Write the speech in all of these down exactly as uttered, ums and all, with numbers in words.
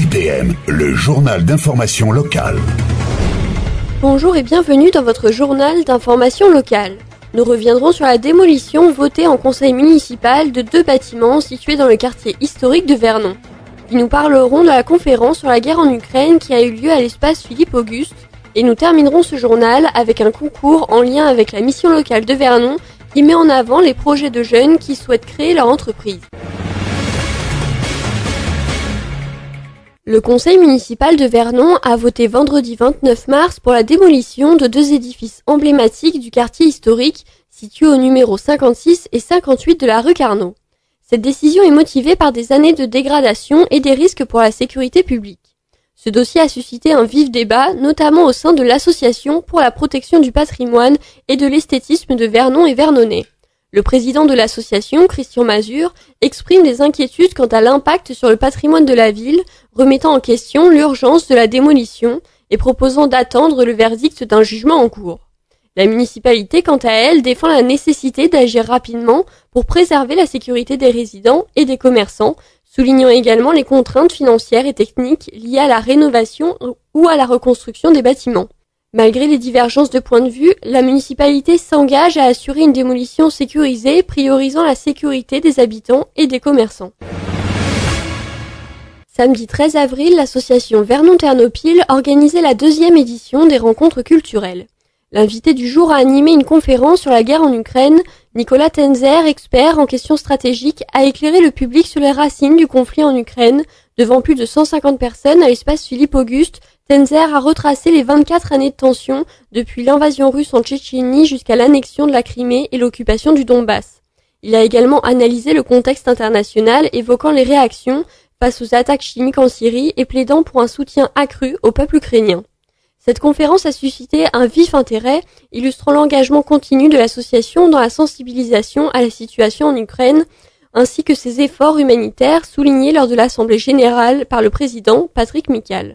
D M, le journal d'information locale. Bonjour et bienvenue dans votre journal d'information locale. Nous reviendrons sur la démolition votée en conseil municipal de deux bâtiments situés dans le quartier historique de Vernon. Puis nous parlerons de la conférence sur la guerre en Ukraine qui a eu lieu à l'espace Philippe-Auguste. Et nous terminerons ce journal avec un concours en lien avec la mission locale de Vernon qui met en avant les projets de jeunes qui souhaitent créer leur entreprise. Le conseil municipal de Vernon a voté vendredi vingt-neuf mars pour la démolition de deux édifices emblématiques du quartier historique situés au numéro cinquante-six et cinquante-huit de la rue Carnot. Cette décision est motivée par des années de dégradation et des risques pour la sécurité publique. Ce dossier a suscité un vif débat, notamment au sein de l'association pour la protection du patrimoine et de l'esthétisme de Vernon et Vernonais. Le président de l'association, Christian Mazur, exprime des inquiétudes quant à l'impact sur le patrimoine de la ville, remettant en question l'urgence de la démolition et proposant d'attendre le verdict d'un jugement en cours. La municipalité, quant à elle, défend la nécessité d'agir rapidement pour préserver la sécurité des résidents et des commerçants, soulignant également les contraintes financières et techniques liées à la rénovation ou à la reconstruction des bâtiments. Malgré les divergences de points de vue, la municipalité s'engage à assurer une démolition sécurisée, priorisant la sécurité des habitants et des commerçants. Samedi treize avril, l'association Vernon-Ternopil organisait la deuxième édition des rencontres culturelles. L'invité du jour a animé une conférence sur la guerre en Ukraine. Nicolas Tenzer, expert en questions stratégiques, a éclairé le public sur les racines du conflit en Ukraine. Devant plus de cent cinquante personnes à l'espace Philippe-Auguste, Tenzer a retracé les vingt-quatre années de tension depuis l'invasion russe en Tchétchénie jusqu'à l'annexion de la Crimée et l'occupation du Donbass. Il a également analysé le contexte international, évoquant les réactions face aux attaques chimiques en Syrie et plaidant pour un soutien accru au peuple ukrainien. Cette conférence a suscité un vif intérêt, illustrant l'engagement continu de l'association dans la sensibilisation à la situation en Ukraine, ainsi que ses efforts humanitaires soulignés lors de l'Assemblée générale par le président Patrick Michal.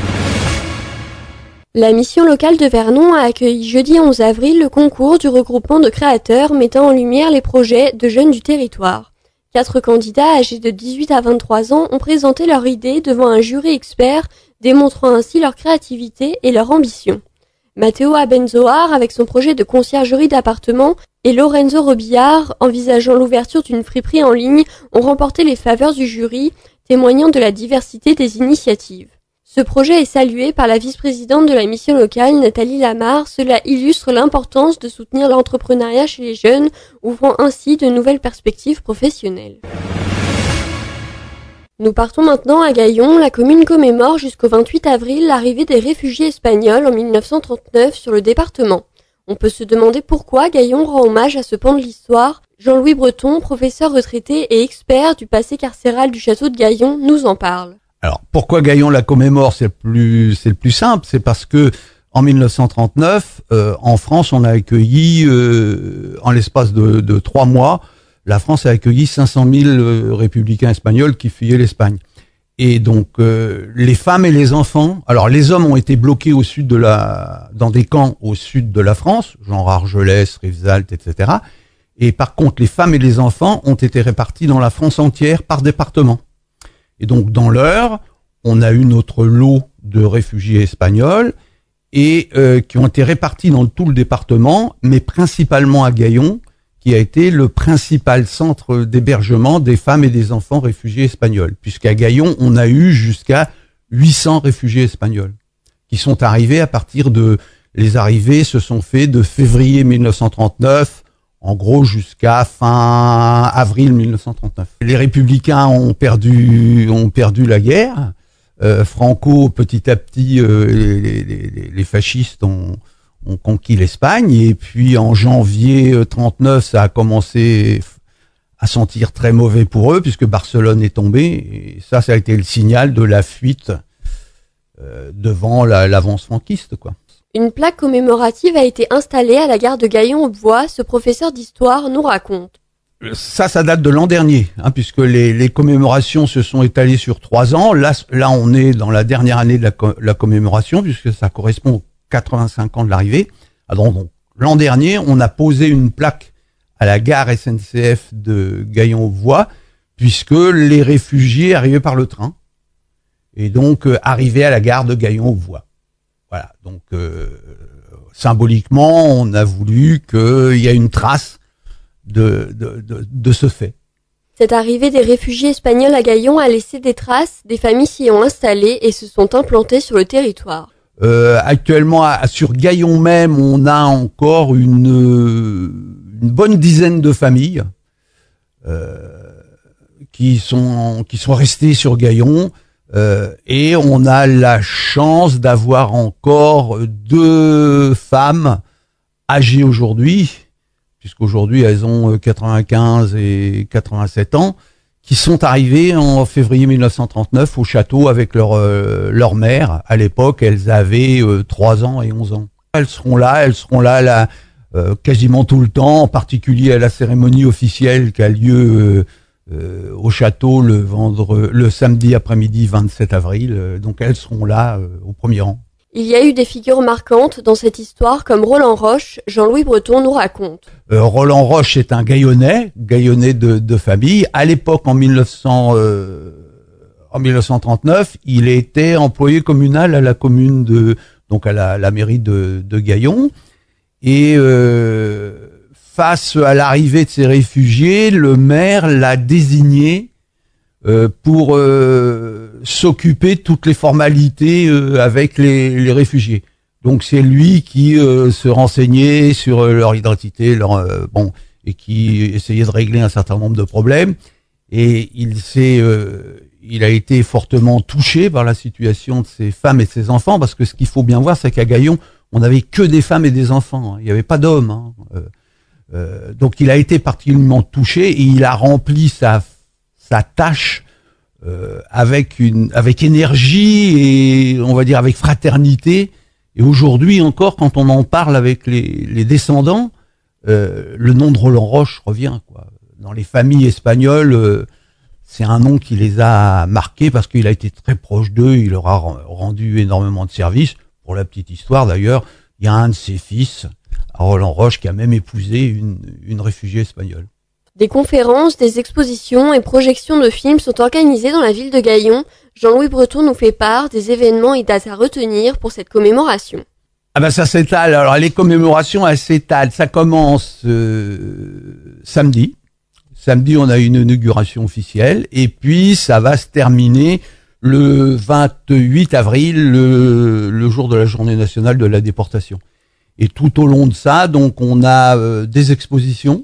La mission locale de Vernon a accueilli jeudi onze avril le concours du regroupement de créateurs mettant en lumière les projets de jeunes du territoire. Quatre candidats âgés de dix-huit à vingt-trois ans ont présenté leurs idées devant un jury expert, démontrant ainsi leur créativité et leur ambition. Matteo Abenzoar, avec son projet de conciergerie d'appartement, et Lorenzo Robillard, envisageant l'ouverture d'une friperie en ligne, ont remporté les faveurs du jury, témoignant de la diversité des initiatives. Ce projet est salué par la vice-présidente de la mission locale, Nathalie Lamar. Cela illustre l'importance de soutenir l'entrepreneuriat chez les jeunes, ouvrant ainsi de nouvelles perspectives professionnelles. Nous partons maintenant à Gaillon. La commune commémore jusqu'au vingt-huit avril l'arrivée des réfugiés espagnols en mille neuf cent trente-neuf sur le département. On peut se demander pourquoi Gaillon rend hommage à ce pan de l'histoire. Jean-Louis Breton, professeur retraité et expert du passé carcéral du château de Gaillon, nous en parle. Alors, pourquoi Gaillon la commémore? C'est le plus, c'est le plus simple. C'est parce que, en mille neuf cent trente-neuf, euh, en France, on a accueilli, euh, en l'espace de, de trois mois, la France a accueilli cinq cent mille euh, républicains espagnols qui fuyaient l'Espagne. Et donc, euh, les femmes et les enfants, alors les hommes ont été bloqués au sud de la, dans des camps au sud de la France, genre Argelès, Rivesaltes, et cetera. Et par contre, les femmes et les enfants ont été répartis dans la France entière par département. Et donc, dans l'Eure, on a eu notre lot de réfugiés espagnols et euh, qui ont été répartis dans tout le département, mais principalement à Gaillon, qui a été le principal centre d'hébergement des femmes et des enfants réfugiés espagnols. Puisqu'à Gaillon, on a eu jusqu'à huit cents réfugiés espagnols qui sont arrivés à partir de... Les arrivées se sont faites de février mille neuf cent trente-neuf en gros jusqu'à fin avril mille neuf cent trente-neuf. Les républicains ont perdu ont perdu la guerre. Euh, Franco, petit à petit, euh, les, les, les, les fascistes ont, ont conquis l'Espagne. Et puis en janvier trente-neuf, ça a commencé à sentir très mauvais pour eux, puisque Barcelone est tombée. Et ça, ça a été le signal de la fuite euh, devant la, l'avance franquiste, quoi. Une plaque commémorative a été installée à la gare de Gaillon-au-Bois, ce professeur d'histoire nous raconte. Ça, ça date de l'an dernier, hein, puisque les, les commémorations se sont étalées sur trois ans. Là, là, on est dans la dernière année de la, la commémoration, puisque ça correspond aux quatre-vingt-cinq ans de l'arrivée. Alors, donc, l'an dernier, on a posé une plaque à la gare S N C F de Gaillon-au-Bois, puisque les réfugiés arrivaient par le train. et donc euh, arriver à la gare de Gaillon-aux-Voies. Voilà, donc euh, symboliquement, on a voulu qu'il y ait une trace de, de, de, de ce fait. Cette arrivée des réfugiés espagnols à Gaillon a laissé des traces, des familles s'y ont installées et se sont implantées sur le territoire. Euh, actuellement, à, sur Gaillon même, on a encore une, une bonne dizaine de familles euh, qui sont qui sont restées sur Gaillon, euh, et on a la chance d'avoir encore deux femmes âgées aujourd'hui, puisqu'aujourd'hui elles ont quatre-vingt-quinze et quatre-vingt-sept ans, qui sont arrivées en février mille neuf cent trente-neuf au château avec leur euh, leur mère. À l'époque, elles avaient euh, trois ans et onze ans. Elles seront là, elles seront là, là euh, quasiment tout le temps, en particulier à la cérémonie officielle qui a lieu euh, euh, au château le vendre, le samedi après-midi vingt-sept avril. Euh, donc elles seront là euh, au premier rang. Il y a eu des figures marquantes dans cette histoire comme Roland Roche, Jean-Louis Breton nous raconte. Euh, Roland Roche est un Gaillonnais, Gaillonnais de, de famille. À l'époque, en mille neuf cents, euh, en mille neuf cent trente-neuf, il était employé communal à la commune de, donc à la, la mairie de, de Gaillon. Et euh, face à l'arrivée de ces réfugiés, le maire l'a désigné euh, pour euh, s'occuper de toutes les formalités euh, avec les, les réfugiés. Donc c'est lui qui euh, se renseignait sur euh, leur identité, leur euh, bon, et qui essayait de régler un certain nombre de problèmes. Et il s'est, euh, il a été fortement touché par la situation de ces femmes et de ces enfants, parce que ce qu'il faut bien voir, c'est qu'à Gaillon, on n'avait que des femmes et des enfants. Hein. Il n'y avait pas d'hommes. Hein. Euh, euh, donc il a été particulièrement touché et il a rempli sa sa tâche euh, avec une avec énergie et on va dire avec fraternité. Et aujourd'hui encore, quand on en parle avec les, les descendants, euh, le nom de Roland Roche revient, quoi. Dans les familles espagnoles, euh, c'est un nom qui les a marqués parce qu'il a été très proche d'eux, il leur a rendu énormément de services. Pour la petite histoire d'ailleurs, il y a un de ses fils, Roland Roche, qui a même épousé une, une réfugiée espagnole. Des conférences, des expositions et projections de films sont organisées dans la ville de Gaillon. Jean-Louis Breton nous fait part des événements et dates à retenir pour cette commémoration. Ah ben ça s'étale. Alors les commémorations, elles s'étalent. Ça commence euh, samedi. Samedi, on a une inauguration officielle. Et puis ça va se terminer le vingt-huit avril, le, le jour de la journée nationale de la déportation. Et tout au long de ça, donc on a euh, des expositions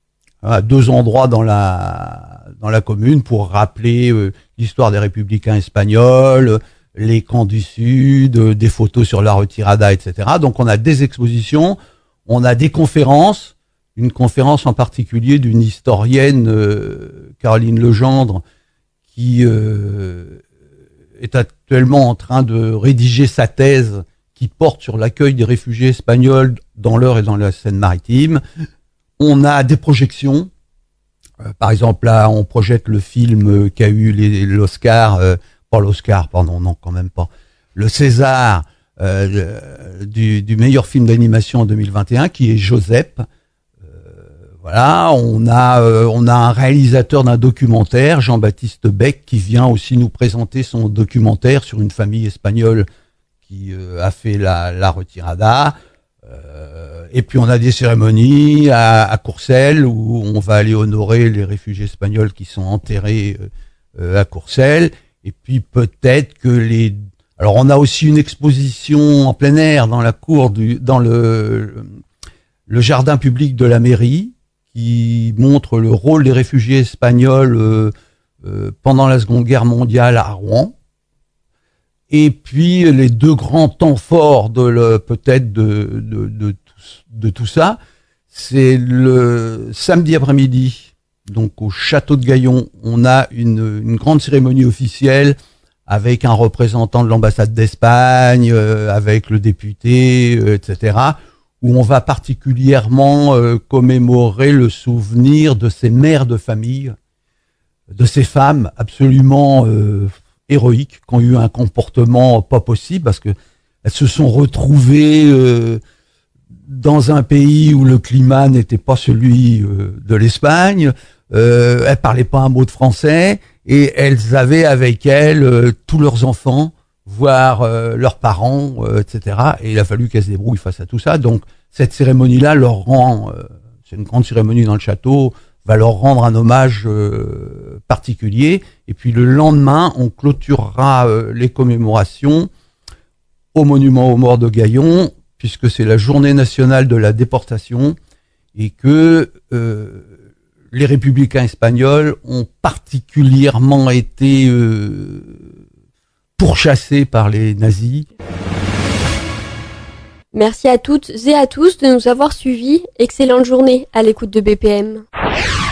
à deux endroits dans la dans la commune pour rappeler euh, l'histoire des républicains espagnols, les camps du Sud, euh, des photos sur la retirada, et cetera. Donc on a des expositions, on a des conférences, une conférence en particulier d'une historienne, euh, Caroline Legendre, qui euh, est actuellement en train de rédiger sa thèse qui porte sur l'accueil des réfugiés espagnols dans l'Eure et dans la Seine-Maritime. On a des projections. Euh, par exemple, là, on projette le film euh, qui a eu les, l'Oscar, euh, pas l'Oscar, pardon, non, quand même pas, le César euh, du, du meilleur film d'animation en deux mille vingt et un, qui est Joseph. Euh, voilà, on a, euh, on a un réalisateur d'un documentaire, Jean-Baptiste Beck, qui vient aussi nous présenter son documentaire sur une famille espagnole qui euh, a fait la, la retirada. Euh, et puis on a des cérémonies à, à Courcelles où on va aller honorer les réfugiés espagnols qui sont enterrés euh, à Courcelles. Et puis peut-être que les... Alors on a aussi une exposition en plein air dans la cour du, dans le, le jardin public de la mairie qui montre le rôle des réfugiés espagnols euh, euh, pendant la Seconde Guerre mondiale à Rouen. Et puis les deux grands temps forts de le, peut-être de, de, de, de tout ça, c'est le samedi après-midi, donc au château de Gaillon, on a une, une grande cérémonie officielle avec un représentant de l'ambassade d'Espagne, euh, avec le député, euh, et cetera, où on va particulièrement euh, commémorer le souvenir de ces mères de famille, de ces femmes absolument euh, héroïques, qui ont eu un comportement pas possible, parce que elles se sont retrouvées euh, dans un pays où le climat n'était pas celui euh, de l'Espagne, euh, elles parlaient pas un mot de français, et elles avaient avec elles euh, tous leurs enfants, voire euh, leurs parents, euh, et cetera. Et il a fallu qu'elles se débrouillent face à tout ça. Donc cette cérémonie-là leur rend, euh, c'est une grande cérémonie dans le château, va leur rendre un hommage euh, particulier. Et puis le lendemain, on clôturera euh, les commémorations au monument aux morts de Gaillon, puisque c'est la journée nationale de la déportation et que euh, les républicains espagnols ont particulièrement été euh, pourchassés par les nazis. Merci à toutes et à tous de nous avoir suivis. Excellente journée à l'écoute de B P M.